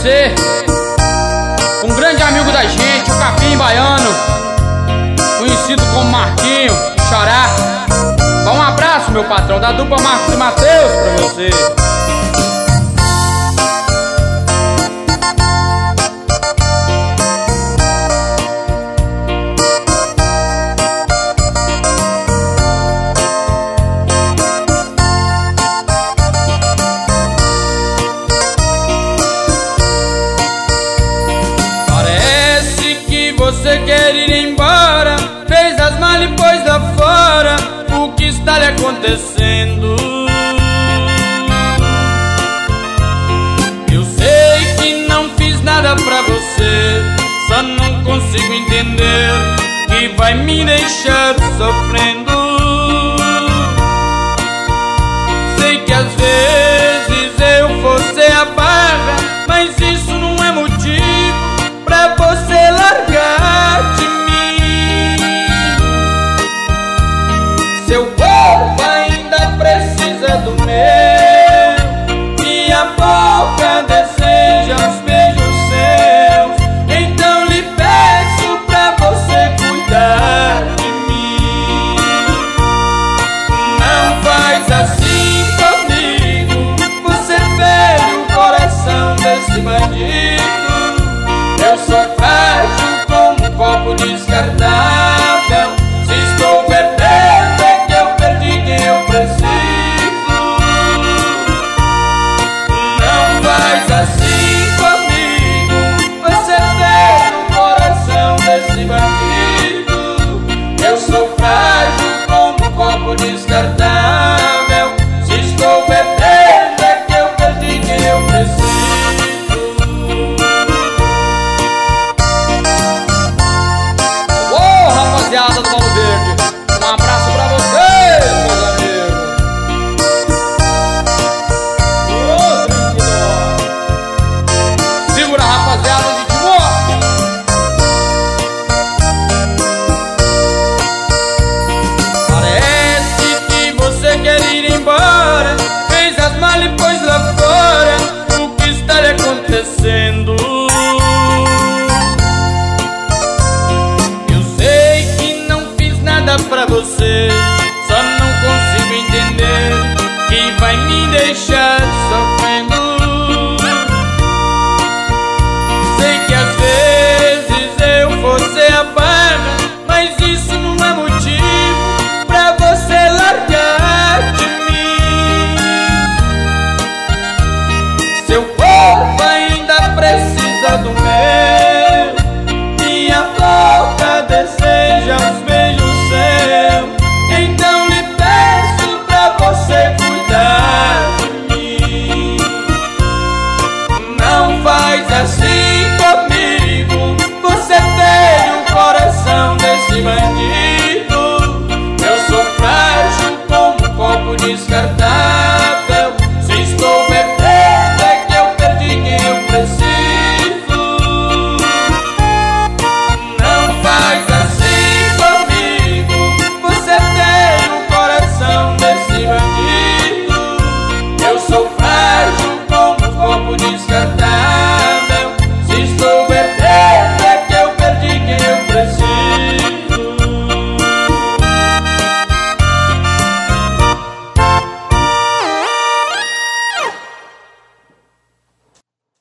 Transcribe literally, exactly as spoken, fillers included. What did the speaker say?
agradecer um grande amigo da gente, o Capim Baiano, conhecido como Marquinho, Xará. Dá um abraço, meu patrão, da dupla Marcos e Mateus pra você. Você quer ir embora, fez as malas e pôs lá fora. O que está lhe acontecendo? Eu sei que não fiz nada pra você, só não consigo entender que vai me deixar sofrendo. Sei que às vezes eu forcei a barra, mas isso não é motivo pra você largar de mim. Seu corpo ainda precisa do meu, minha boca deseja os beijos seus. Então lhe peço pra você cuidar de mim. Não faz assim comigo, você fere o coração desse bandido. Eu sou frágil como um copo descartável. Se estou bebendo é que eu perdi quem eu preciso. Não faz assim comigo, você fere o coração desse bandido. Eu sou frágil como um copo descartável. Se estou bebendo é que eu perdi quem eu preciso. Rapaziada do Paulo Verde, um abraço pra vocês, meus amigos. Oh, segura, rapaziada de Timor. Parece que você quer ir embora, fez as malas e pôs lá fora. O que está lhe acontecendo? Pra você,